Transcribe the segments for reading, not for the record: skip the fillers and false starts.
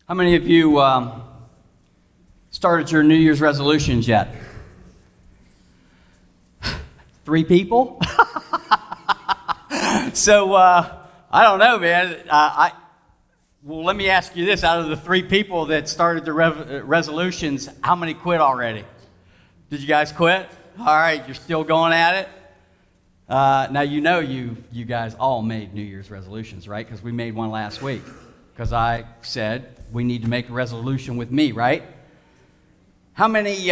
How many of you started your New Year's resolutions yet? 3 people? So, I don't know, man. Well, let me ask you this. Out of the 3 people that started the resolutions, how many quit already? Did you guys quit? All right, you're still going at it? Now, you guys all made New Year's resolutions, right? Because we made one last week. Because I said we need to make a resolution with me, right? How many,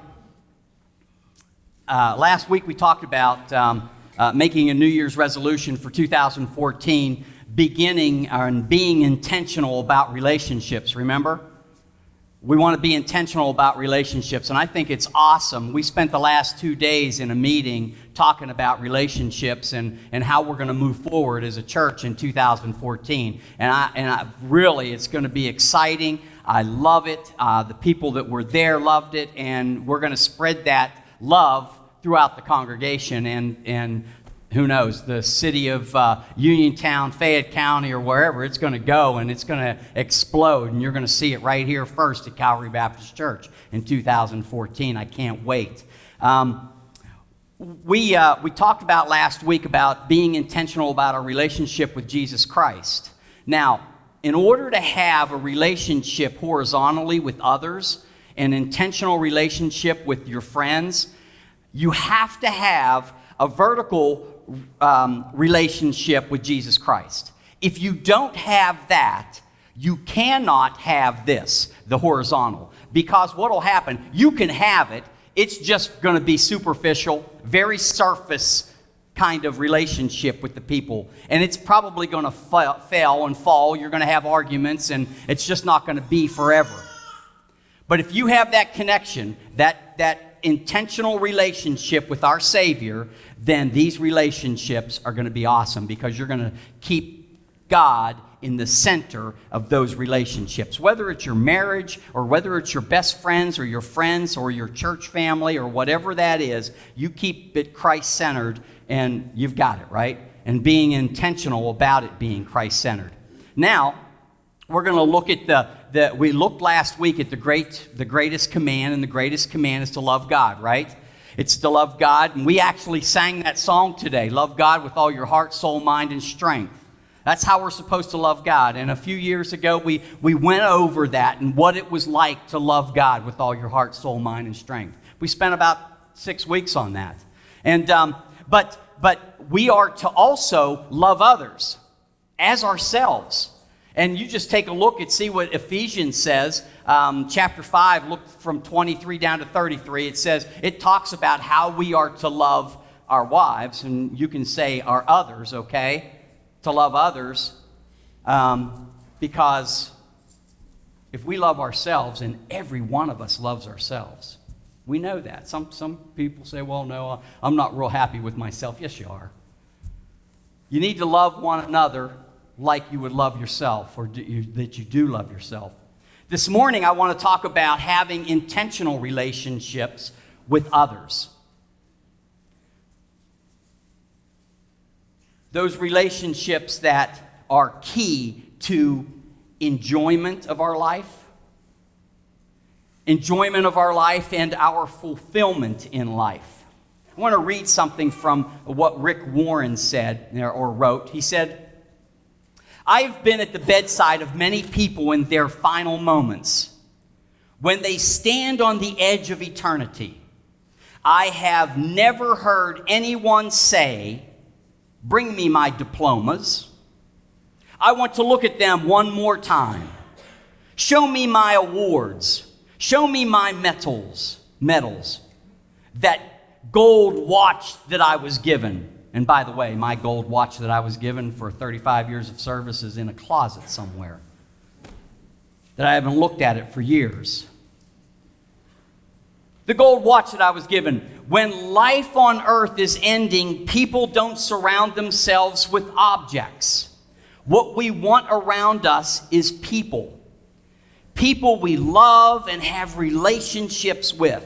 last week we talked about making a New Year's resolution for 2014, beginning and being intentional about relationships, remember? We want to be intentional about relationships, and I think it's awesome. We spent the last 2 days in a meeting talking about relationships and how we're going to move forward as a church in 2014. And I really, it's going to be exciting. I love it. The people that were there loved it, and we're going to spread that love throughout the congregation and who knows, the city of Uniontown, Fayette County, or wherever it's going to go, and it's going to explode, and you're going to see it right here first at Calvary Baptist Church in 2014. I can't wait. We talked about last week about being intentional about our relationship with Jesus Christ. Now, in order to have a relationship horizontally with others, an intentional relationship with your friends, you have to have a vertical relationship with Jesus Christ. If you don't have that, you cannot have this, the horizontal. Because what will happen, you can have it, it's just going to be superficial, very surface kind of relationship with the people. And it's probably going to fail and fall. You're going to have arguments, and it's just not going to be forever. But if you have that connection, that intentional relationship with our Savior, then these relationships are going to be awesome because you're going to keep God in the center of those relationships. Whether it's your marriage or whether it's your best friends or your church family or whatever that is, you keep it Christ-centered and you've got it, right? And being intentional about it being Christ-centered. Now, we're going to look at we looked last week at the greatest command, and the greatest command is to love God, right? It's to love God, and we actually sang that song today, love God with all your heart, soul, mind, and strength. That's how we're supposed to love God. And a few years ago, we went over that and what it was like to love God with all your heart, soul, mind, and strength. We spent about 6 weeks on that. And but we are to also love others as ourselves. And you just take a look and see what Ephesians says, chapter 5, look from 23 down to 33. It talks about how we are to love our wives, and you can say our others, okay? To love others, because if we love ourselves, and every one of us loves ourselves, we know that. Some people say, well, no, I'm not real happy with myself. Yes, you are. You need to love one another like you would love yourself, or that you do love yourself. This morning, I want to talk about having intentional relationships with others. Those relationships that are key to enjoyment of our life and our fulfillment in life. I want to read something from what Rick Warren said or wrote. He said, I've been at the bedside of many people in their final moments. When they stand on the edge of eternity, I have never heard anyone say, bring me my diplomas. I want to look at them one more time. Show me my awards. Show me my medals. That gold watch that I was given. And by the way, my gold watch that I was given for 35 years of service is in a closet somewhere. That I haven't looked at it for years. The gold watch that I was given. When life on earth is ending, people don't surround themselves with objects. What we want around us is people. People we love and have relationships with.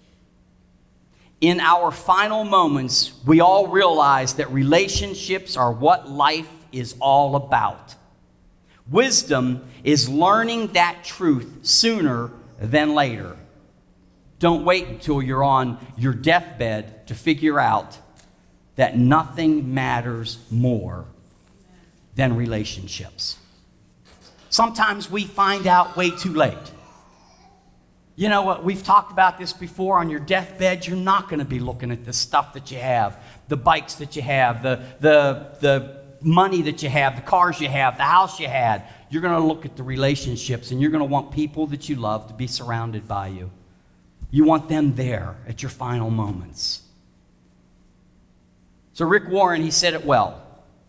In our final moments, we all realize that relationships are what life is all about. Wisdom is learning that truth sooner than later. Don't wait until you're on your deathbed to figure out that nothing matters more than relationships. Sometimes we find out way too late. You know what? We've talked about this before. On your deathbed, you're not going to be looking at the stuff that you have, the bikes that you have, the money that you have, the cars you have, the house you had. You're going to look at the relationships, and you're going to want people that you love to be surrounded by you. You want them there at your final moments. So Rick Warren, he said it well.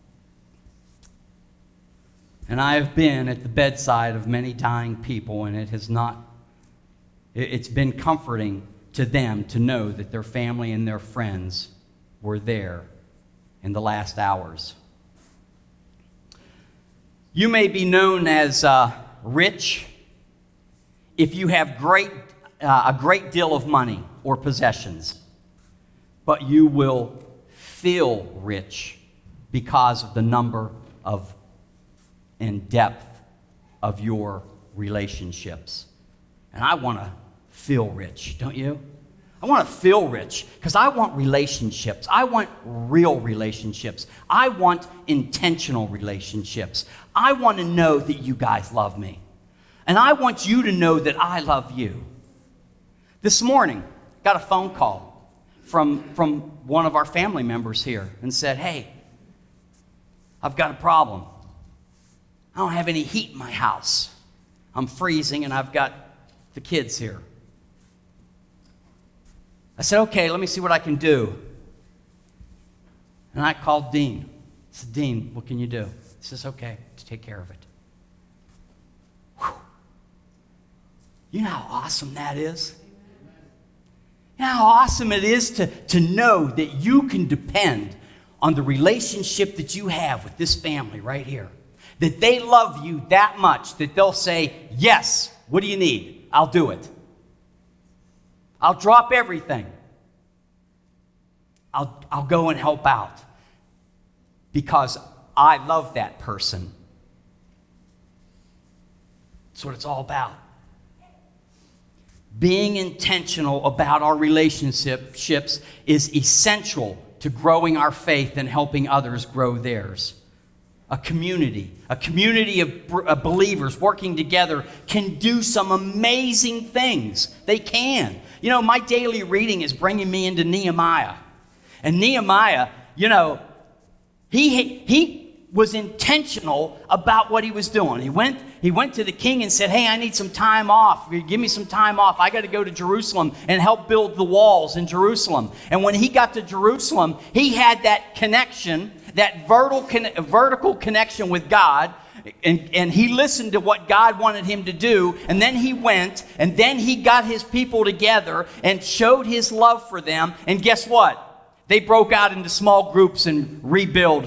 And I have been at the bedside of many dying people, and it's been comforting to them to know that their family and their friends were there in the last hours. You may be known as rich if you have a great deal of money or possessions, but you will feel rich because of the number of and depth of your relationships. And I want to feel rich, don't you? I want to feel rich because I want relationships. I want real relationships. I want intentional relationships. I want to know that you guys love me. And I want you to know that I love you. This morning, got a phone call from one of our family members here and said, hey, I've got a problem. I don't have any heat in my house. I'm freezing and I've got the kids here. I said, okay, let me see what I can do. And I called Dean. I said, Dean, what can you do? He says, okay, to take care of it. Whew. You know how awesome that is? You know how awesome it is to know that you can depend on the relationship that you have with this family right here. That they love you that much that they'll say, yes, what do you need? I'll do it. I'll drop everything. I'll go and help out because I love that person. That's what it's all about. Being intentional about our relationships is essential to growing our faith and helping others grow theirs. A community of believers working together can do some amazing things. They can. You know, my daily reading is bringing me into Nehemiah. And Nehemiah, you know, he was intentional about what he was doing. He went to the king and said, hey, I need some time off. Give me some time off. I got to go to Jerusalem and help build the walls in Jerusalem. And when he got to Jerusalem, he had that connection, that vertical connection with God, and he listened to what God wanted him to do, and then he went, and then he got his people together and showed his love for them, and guess what? They broke out into small groups and rebuilt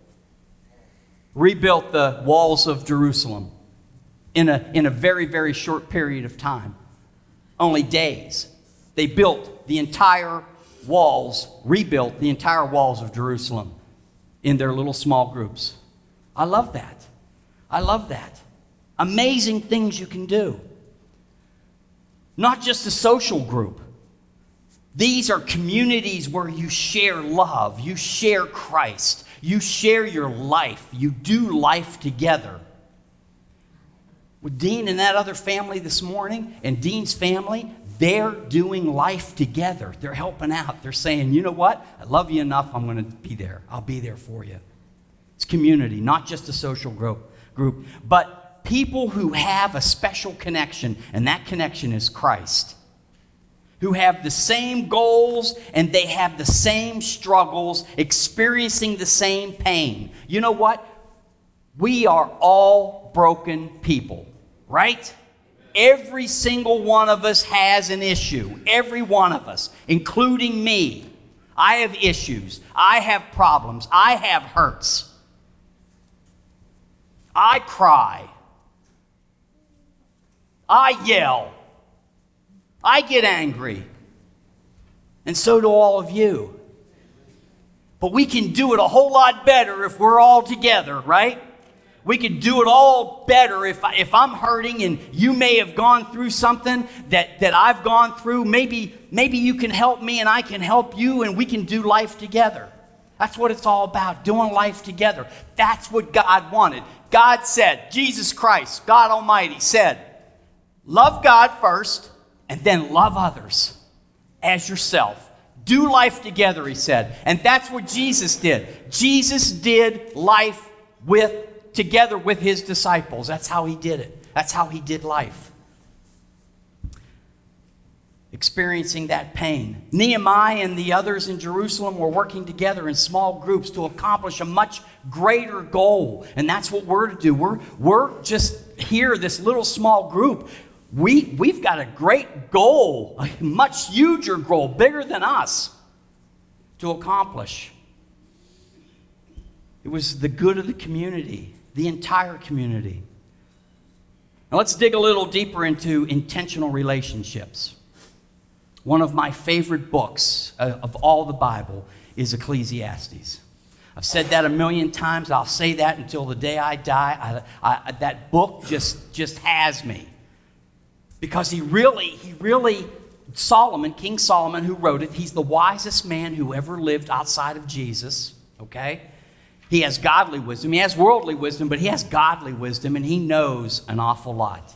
the walls of Jerusalem in a very, very short period of time. Only days. They built the entire walls, rebuilt the entire walls of Jerusalem in their little small groups. I love that. I love that. Amazing things you can do. Not just a social group. These are communities where you share love, you share Christ, you share your life, you do life together. With Dean and that other family this morning, and Dean's family, they're doing life together. They're helping out. They're saying, you know what? I love you enough, I'm going to be there. I'll be there for you. It's community, not just a social group, but people who have a special connection, and that connection is Christ. Who have the same goals and they have the same struggles, experiencing the same pain. You know what? We are all broken people, right? Every single one of us has an issue. Every one of us, including me. I have issues. I have problems. I have hurts. I cry. I yell. I get angry. And so do all of you. But we can do it a whole lot better if we're all together, right? We could do it all better if I'm hurting and you may have gone through something that I've gone through. Maybe you can help me and I can help you and we can do life together. That's what it's all about, doing life together. That's what God wanted. God said, Jesus Christ, God Almighty said, love God first and then love others as yourself. Do life together, he said. And that's what Jesus did. Jesus did life together with his disciples. That's how he did it. That's how he did life. Experiencing that pain. Nehemiah and the others in Jerusalem were working together in small groups to accomplish a much greater goal. And that's what we're to do. We're just here, this little small group. We've got a great goal, a much huger goal, bigger than us, to accomplish. It was the good of the community, the entire community. Now let's dig a little deeper into intentional relationships. One of my favorite books of all the Bible is Ecclesiastes. I've said that a million times. I'll say that until the day I die. That book just has me. Because he really, Solomon, King Solomon, who wrote it, he's the wisest man who ever lived outside of Jesus, okay? He has godly wisdom. He has worldly wisdom, but he has godly wisdom, and he knows an awful lot.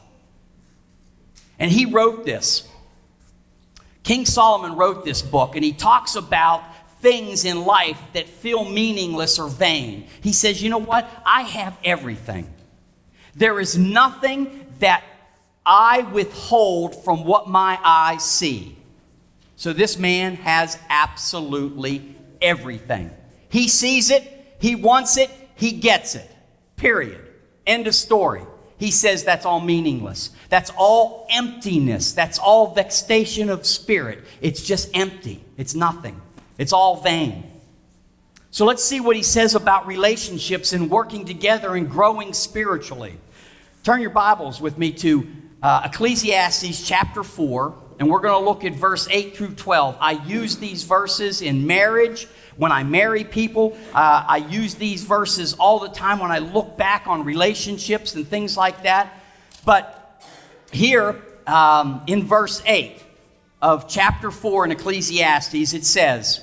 And he wrote this. King Solomon wrote this book, and he talks about things in life that feel meaningless or vain. He says, you know what? I have everything. There is nothing that I withhold from what my eyes see. So this man has absolutely everything. He sees it. He wants it, he gets it. Period. End of story. He says that's all meaningless. That's all emptiness. That's all vexation of spirit. It's just empty. It's nothing. It's all vain. So let's see what he says about relationships and working together and growing spiritually. Turn your Bibles with me to Ecclesiastes chapter 4, and we're going to look at verse 8 through 12. I use these verses in marriage. When I marry people, I use these verses all the time when I look back on relationships and things like that. But here in verse 8 of chapter 4 in Ecclesiastes, it says,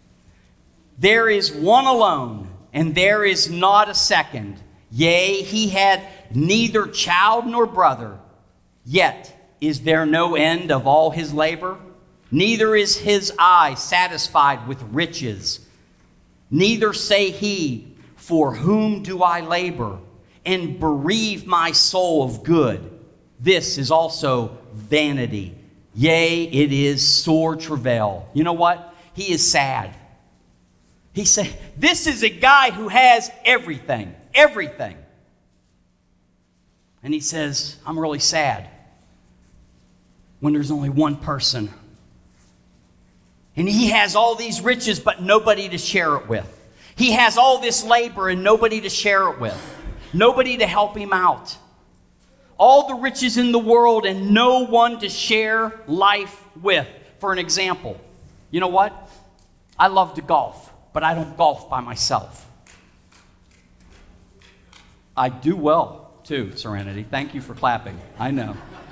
there is one alone, and there is not a second. Yea, he had neither child nor brother. Yet is there no end of all his labor? Neither is his eye satisfied with riches. Neither say he, for whom do I labor, and bereave my soul of good? This is also vanity. Yea, it is sore travail. You know what? He is sad. He said, this is a guy who has everything. Everything. And he says, I'm really sad when there's only one person. And he has all these riches, but nobody to share it with. He has all this labor and nobody to share it with. Nobody to help him out. All the riches in the world and no one to share life with. For an example, you know what? I love to golf, but I don't golf by myself. I do well, too, Serenity. Thank you for clapping. I know.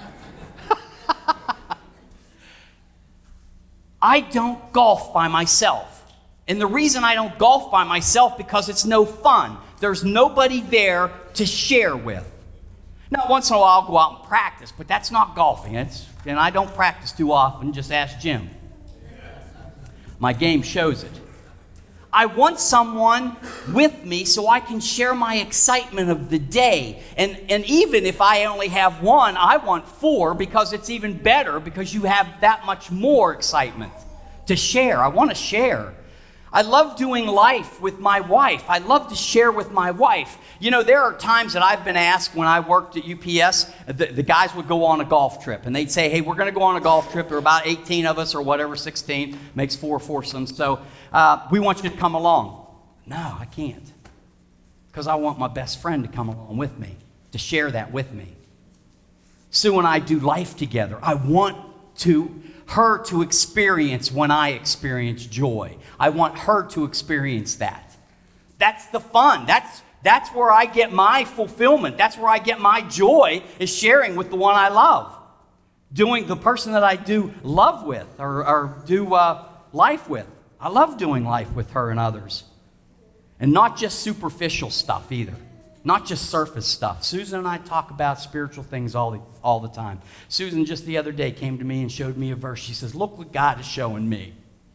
I don't golf by myself. And the reason I don't golf by myself because it's no fun. There's nobody there to share with. Now, once in a while I'll go out and practice, but that's not golfing. And I don't practice too often. Just ask Jim. My game shows it. I want someone with me so I can share my excitement of the day. And even if I only have one, I want four because it's even better because you have that much more excitement to share. I want to share. I love doing life with my wife. I love to share with my wife. You know, there are times that I've been asked when I worked at UPS, the guys would go on a golf trip. And they'd say, hey, we're going to go on a golf trip. There are about 18 of us or whatever, 16. Makes 4 foursomes. So we want you to come along. No, I can't. Because I want my best friend to come along with me, to share that with me. Sue and I do life together. I want her to experience when I experience joy. I want her to experience that. That's the fun. That's where I get my fulfillment. That's where I get my joy, is sharing with the one I love. Doing the person that I do love with or do life with. I love doing life with her and others. And not just superficial stuff either. Not just surface stuff. Susan and I talk about spiritual things all the time. Susan just the other day came to me and showed me a verse. She says, look what God is showing me.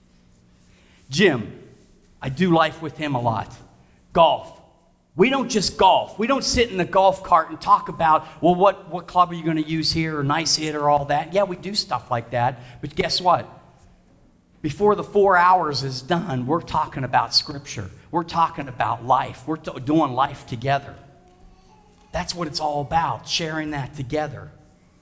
Jim, I do life with him a lot. Golf. We don't just golf. We don't sit in the golf cart and talk about, well, what club are you going to use here, or nice hit, or all that. Yeah, we do stuff like that. But guess what? Before the 4 hours is done, we're talking about Scripture. We're talking about life. We're doing life together. That's what it's all about, sharing that together.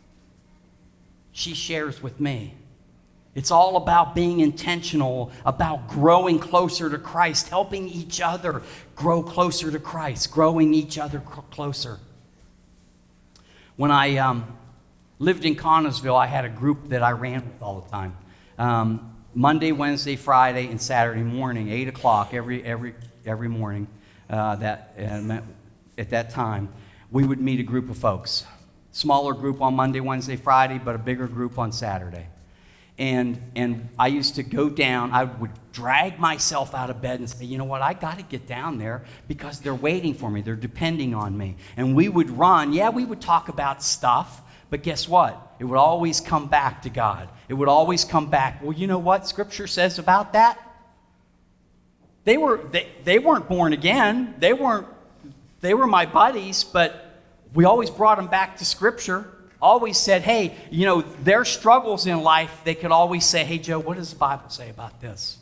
She shares with me. It's all about being intentional, about growing closer to Christ, helping each other grow closer to Christ, growing each other closer. When I lived in Connellsville, I had a group that I ran with all the time. Monday, Wednesday, Friday, and Saturday morning, 8 o'clock every morning. At that time, we would meet a group of folks. Smaller group on Monday, Wednesday, Friday, but a bigger group on Saturday. And I used to go down. I would drag myself out of bed and say, you know what, I got to get down there because they're waiting for me. They're depending on me. And we would run. Yeah, we would talk about stuff, but guess what? It would always come back to God. It would always come back. Well, you know what Scripture says about that? They weren't born again. They were my buddies, but we always brought them back to Scripture. Always said, hey, you know, their struggles in life, they could always say, hey, Joe, what does the Bible say about this?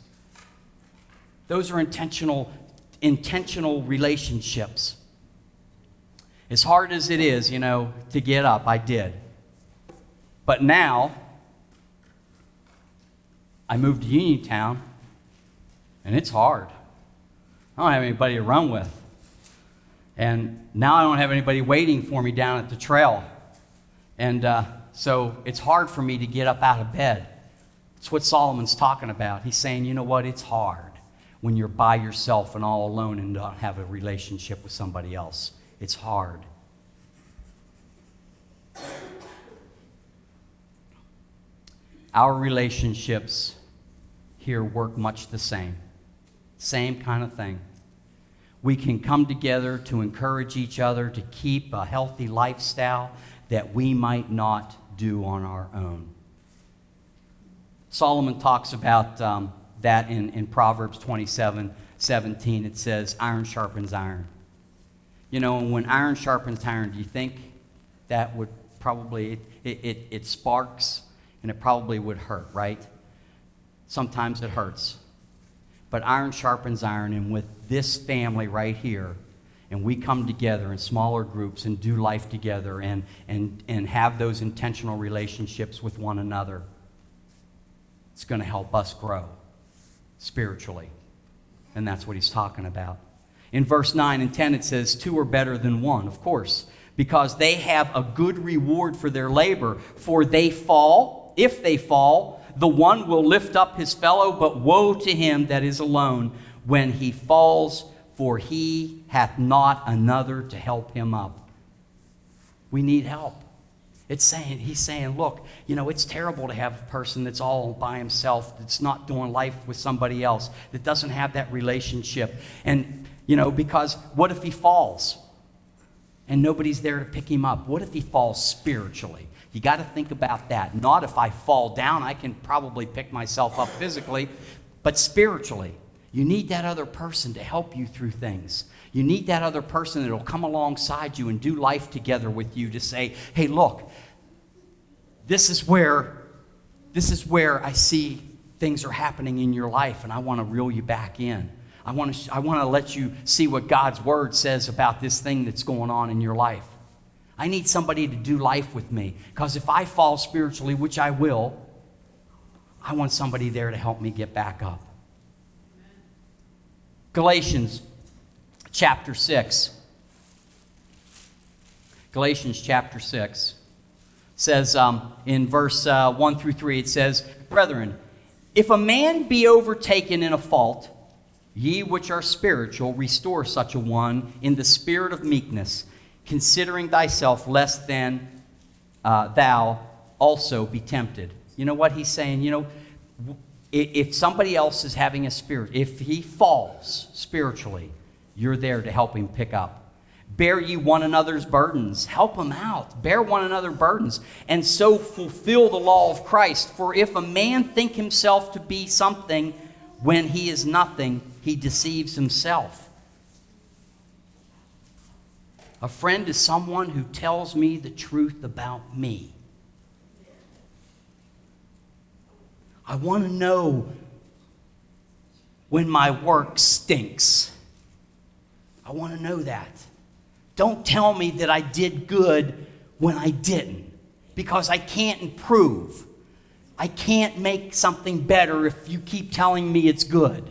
Those are intentional relationships. As hard as it is, you know, to get up, I did. But now, I moved to Uniontown, and it's hard. I don't have anybody to run with. And now I don't have anybody waiting for me down at the trail. And so it's hard for me to get up out of bed. It's what Solomon's talking about. He's saying, you know what, it's hard when you're by yourself and all alone and don't have a relationship with somebody else. It's hard. Our relationships here work much the same. Same kind of thing. We can come together to encourage each other to keep a healthy lifestyle that we might not do on our own. Solomon talks about that in Proverbs 27:17. It says, iron sharpens iron. You know, when iron sharpens iron, do you think that would probably, it sparks, and it probably would hurt, right? Sometimes it hurts. But iron sharpens iron, and with this family right here, and we come together in smaller groups and do life together and have those intentional relationships with one another, it's going to help us grow spiritually. And that's what he's talking about. In verse 9 and 10, it says, two are better than one, of course, because they have a good reward for their labor. For they fall, if they fall, the one will lift up his fellow, but woe to him that is alone when he falls, for he hath not another to help him up. We need help. He's saying, look, you know, it's terrible to have a person that's all by himself, that's not doing life with somebody else, that doesn't have that relationship. And, you know, because what if he falls and nobody's there to pick him up? What if he falls spiritually? You got to think about that. Not if I fall down, I can probably pick myself up physically, but spiritually. You need that other person to help you through things. You need that other person that will come alongside you and do life together with you to say, hey, look, this is where I see things are happening in your life, and I want to reel you back in. I want to let you see what God's Word says about this thing that's going on in your life. I need somebody to do life with me, because if I fall spiritually, which I will, I want somebody there to help me get back up. Galatians chapter 6. Galatians chapter 6 says in verse 1 through 3, it says, brethren, if a man be overtaken in a fault, Ye which are spiritual, restore such a one in the spirit of meekness, considering thyself, lest then thou also be tempted. You know what he's saying? If somebody else is having a spirit, if he falls spiritually, you're there to help him pick up. Bear ye one another's burdens. Help him out. Bear one another's burdens. And so fulfill the law of Christ. For if a man think himself to be something when he is nothing, he deceives himself. A friend is someone who tells me the truth about me. I want to know when my work stinks. I want to know that. Don't tell me that I did good when I didn't, because I can't improve. I can't make something better if you keep telling me it's good.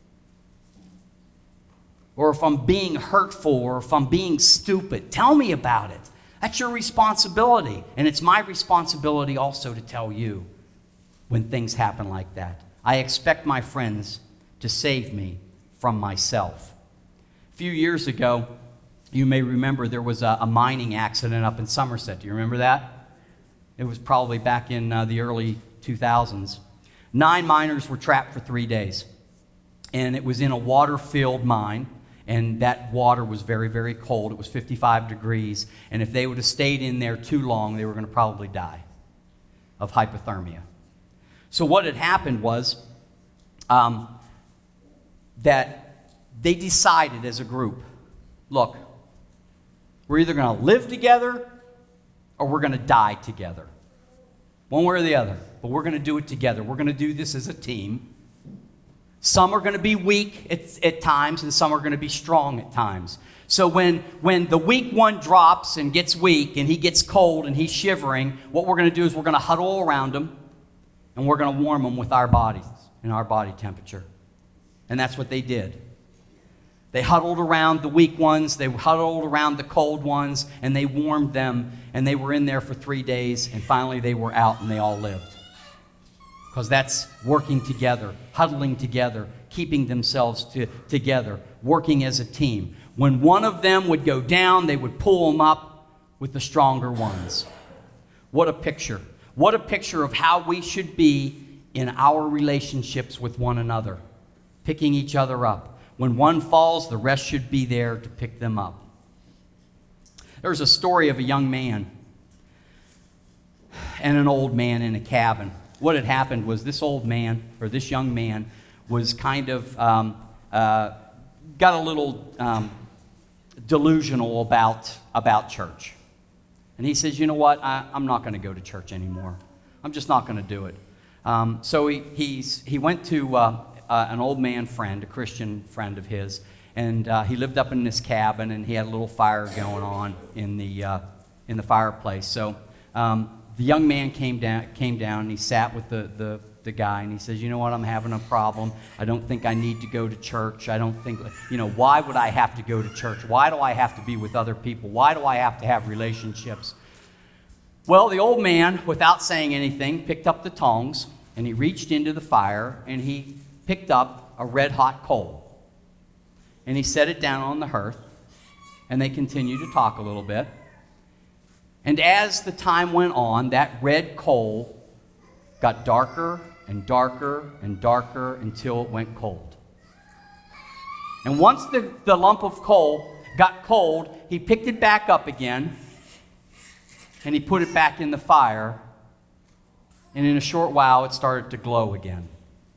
Or if I'm being hurtful, or if I'm being stupid. Tell me about it. That's your responsibility. And it's my responsibility also to tell you when things happen like that. I expect my friends to save me from myself. A few years ago, you may remember there was a mining accident up in Somerset. Do you remember that? It was probably back in the early 2000s. 9 miners were trapped for 3 days. And it was in a water-filled mine. And that water was very, very cold. It was 55 degrees. And if they would have stayed in there too long, they were going to probably die of hypothermia. So what had happened was that they decided as a group, look, we're either going to live together or we're going to die together. One way or the other. But we're going to do it together. We're going to do this as a team. Some are going to be weak at times, and some are going to be strong at times. So when the weak one drops and gets weak and he gets cold and he's shivering, what we're going to do is we're going to huddle around him and we're going to warm him with our bodies and our body temperature. And that's what they did. They huddled around the weak ones, they huddled around the cold ones, and they warmed them, and they were in there for 3 days, and finally they were out and they all lived. Because that's working together, huddling together, keeping themselves together, working as a team. When one of them would go down, they would pull them up with the stronger ones. What a picture. What a picture of how we should be in our relationships with one another, picking each other up. When one falls, the rest should be there to pick them up. There's a story of a young man and an old man in a cabin. What had happened was this old man, or this young man, was kind of got a little delusional about church. And he says, you know what, I'm not going to go to church anymore. I'm just not going to do it. So he went to an old man friend, a Christian friend of his, and he lived up in this cabin, and he had a little fire going on in the fireplace. So the young man came down, and he sat with the guy, and he says, you know what, I'm having a problem. I don't think I need to go to church. I don't think, why would I have to go to church? Why do I have to be with other people? Why do I have to have relationships? Well, the old man, without saying anything, picked up the tongs, and he reached into the fire, and he picked up a red-hot coal. And he set it down on the hearth, and they continued to talk a little bit. And as the time went on, that red coal got darker and darker and darker until it went cold. And once the lump of coal got cold, he picked it back up again, and he put it back in the fire, and in a short while, it started to glow again.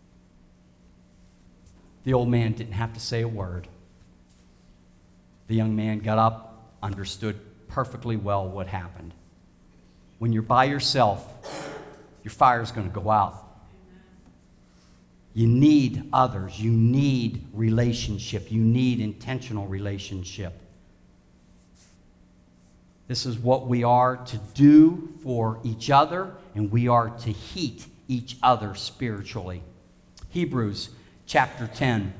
The old man didn't have to say a word. The young man got up, understood perfectly well what happened. When you're by yourself, your fire's going to go out. You need others. You need relationship. You need intentional relationship. This is what we are to do for each other, and we are to heat each other spiritually. Hebrews chapter 10.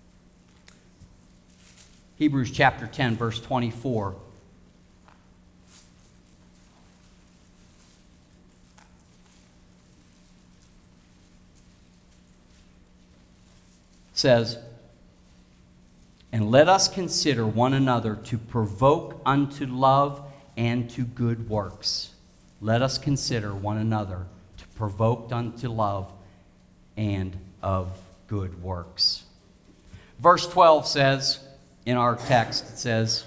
Hebrews chapter 10, verse 24. Says, And let us consider one another to provoke unto love and to good works. Let us consider one another to provoke unto love and of good works. Verse 12 says, in our text, it says,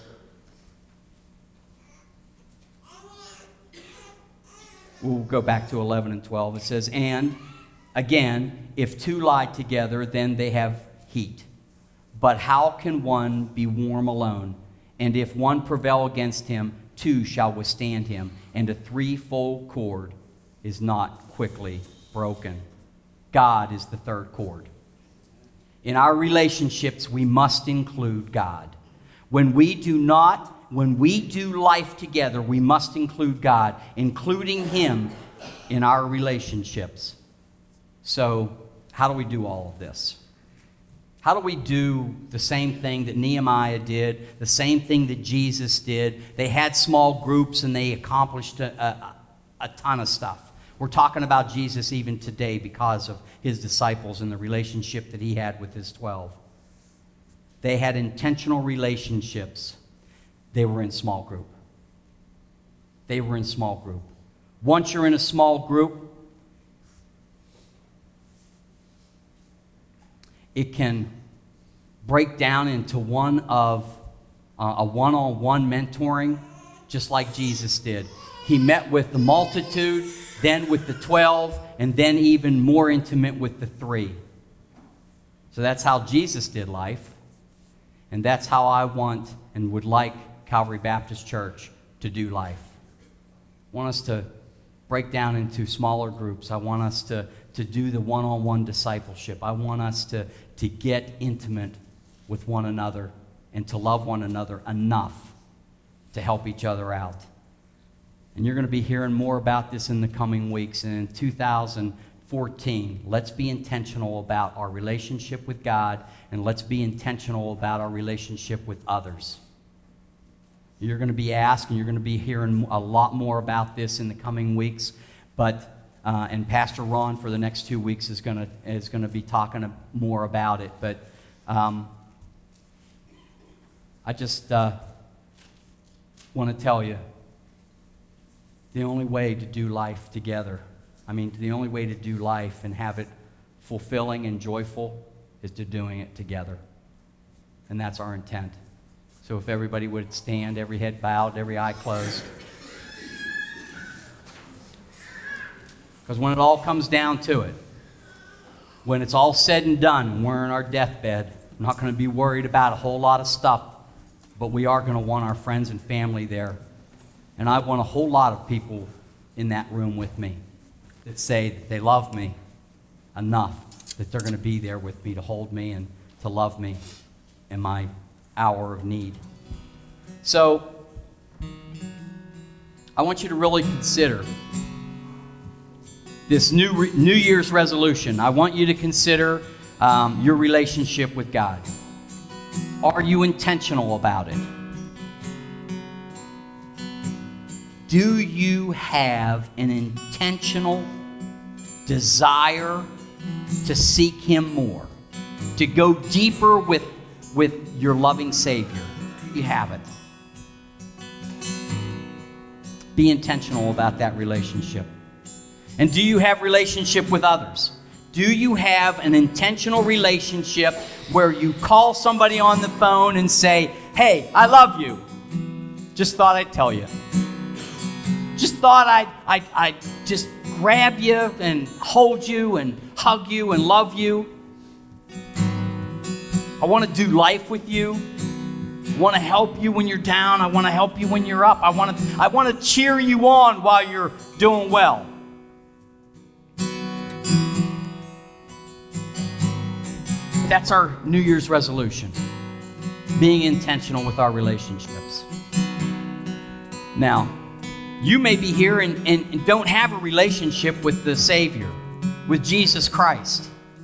we'll go back to 11 and 12. It says, and again, if two lie together, then they have heat. But how can one be warm alone? And if one prevail against him, two shall withstand him. And a threefold cord is not quickly broken. God is the third cord. In our relationships, we must include God. When we do life together, we must include God, including Him in our relationships. So, how do we do all of this? How do we do the same thing that Nehemiah did, the same thing that Jesus did? They had small groups and they accomplished a ton of stuff. We're talking about Jesus even today because of his disciples and the relationship that he had with his 12. They had intentional relationships. They were in small group. They were in small group. Once you're in a small group, it can break down into a one-on-one mentoring, just like Jesus did. He met with the multitude, then with the 12, and then even more intimate with the 3. So that's how Jesus did life, and that's how I want and would like Calvary Baptist Church to do life. I want us to break down into smaller groups. I want us to do the one-on-one discipleship. I want us to get intimate with one another and to love one another enough to help each other out. And you're going to be hearing more about this in the coming weeks. And in 2014, let's be intentional about our relationship with God, and let's be intentional about our relationship with others. You're going to be asked, and you're going to be hearing a lot more about this in the coming weeks. But and Pastor Ron for the next 2 weeks is going to be talking more about it. But I just want to tell you, the only way to do life together, the only way to do life and have it fulfilling and joyful is to doing it together. And that's our intent. So if everybody would stand, every head bowed, every eye closed. Because when it all comes down to it, when it's all said and done, we're in our deathbed, I'm not going to be worried about a whole lot of stuff, but we are going to want our friends and family there. And I want a whole lot of people in that room with me that say that they love me enough that they're going to be there with me to hold me and to love me in my hour of need. So I want you to really consider this New Year's resolution. I want you to consider your relationship with God. Are you intentional about it? Do you have an intentional desire to seek Him more, to go deeper with your loving Savior? Do you have it? Be intentional about that relationship. And do you have relationship with others? Do you have an intentional relationship where you call somebody on the phone and say, "Hey, I love you. Just thought I'd tell you. Just thought I'd just grab you and hold you and hug you and love you. I want to do life with you. I want to help you when you're down. I want to help you when you're up. I want to cheer you on while you're doing well." That's our New Year's resolution. Being intentional with our relationships. Now, you may be here and don't have a relationship with the Savior, with Jesus Christ.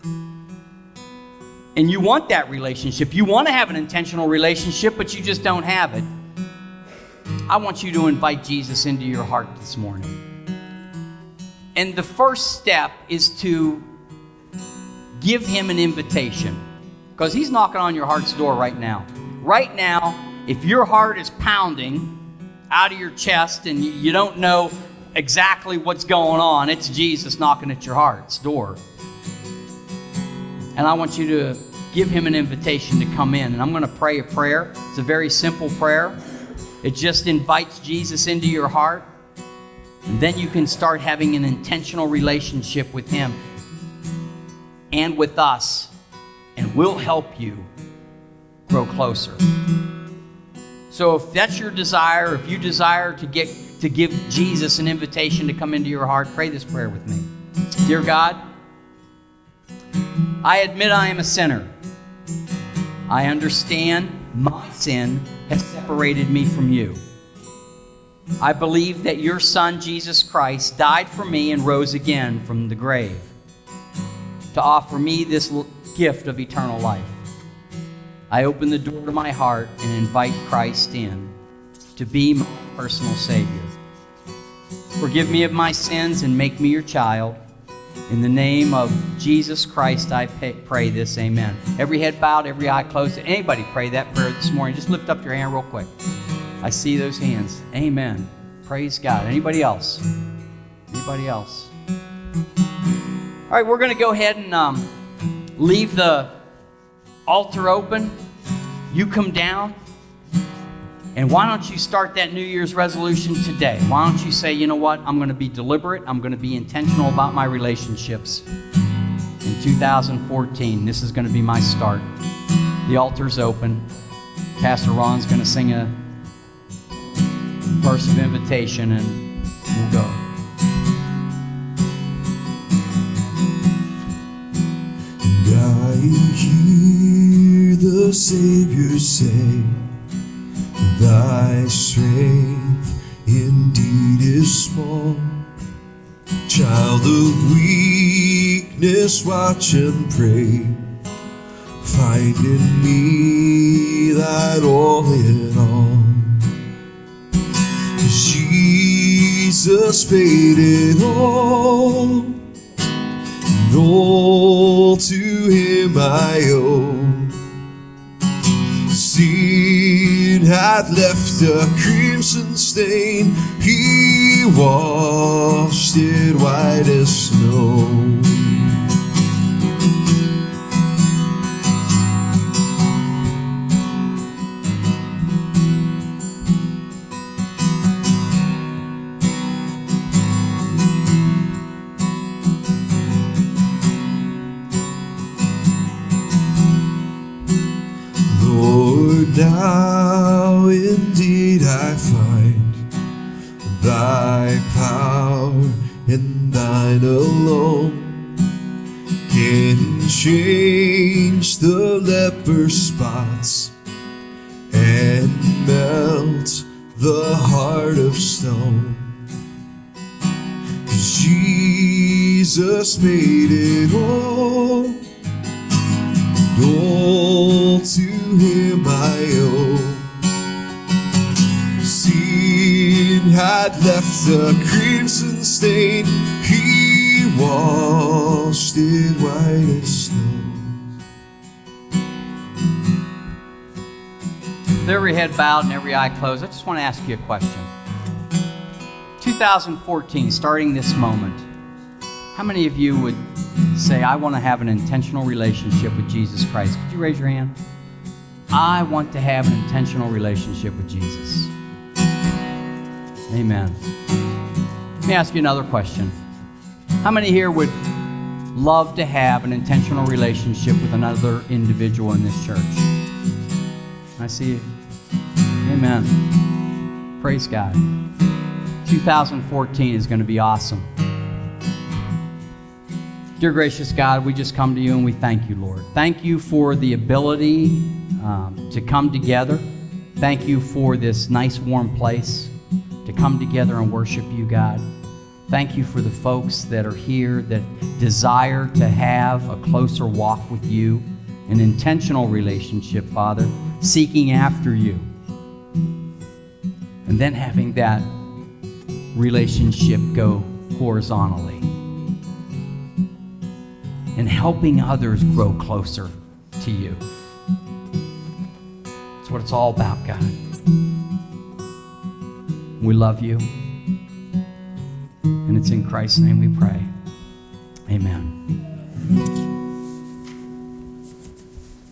And you want that relationship. You want to have an intentional relationship, but you just don't have it. I want you to invite Jesus into your heart this morning. And the first step is to give Him an invitation, because He's knocking on your heart's door right now. Right now, if your heart is pounding out of your chest and you don't know exactly what's going on, it's Jesus knocking at your heart's door. And I want you to give him an invitation to come in. And I'm going to pray a prayer. It's a very simple prayer. It just invites Jesus into your heart. And then you can start having an intentional relationship with him and with us. And we'll help you grow closer. So if that's your desire, if you desire to give Jesus an invitation to come into your heart, pray this prayer with me. Dear God, I admit I am a sinner. I understand my sin has separated me from you. I believe that your Son, Jesus Christ, died for me and rose again from the grave to offer me this gift of eternal life. I open the door to my heart and invite Christ in to be my personal Savior. Forgive me of my sins and make me your child. In the name of Jesus Christ, I pray this. Amen. Every head bowed, every eye closed. Anybody pray that prayer this morning? Just lift up your hand real quick. I see those hands. Amen. Praise God. Anybody else? Anybody else? All right, we're going to go ahead and leave the altar open. You come down. And why don't you start that New Year's resolution today? Why don't you say, you know what? I'm going to be deliberate. I'm going to be intentional about my relationships. In 2014, this is going to be my start. The altar's open. Pastor Ron's going to sing a verse of invitation, and we'll go. And I hear the Savior say, thy strength indeed is small. Child of weakness, watch and pray. Find in me that all in all. Jesus paid it all, and all to him I owe. Sin had left a crimson stain, he washed it white as snow. Now indeed I find thy power and thine alone can change the leper's spots and melt the heart of stone. 'Cause Jesus made it all to him I owe. Sin had left a crimson stain, he washed it white as snow. With every head bowed and every eye closed, I just want to ask you a question. 2014, starting this moment, how many of you would say, I want to have an intentional relationship with Jesus Christ? Could you raise your hand? I want to have an intentional relationship with Jesus. Amen. Let me ask you another question. How many here would love to have an intentional relationship with another individual in this church? I see you. Amen. Praise God. 2014 is going to be awesome. Dear gracious God, we just come to you and we thank you, Lord. Thank you for the ability to come together. Thank you for this nice warm place to come together and worship you, God. Thank you for the folks that are here that desire to have a closer walk with you, an intentional relationship, Father, seeking after you. And then having that relationship go horizontally. And helping others grow closer to you. That's what it's all about, God. We love you. And it's in Christ's name we pray. Amen.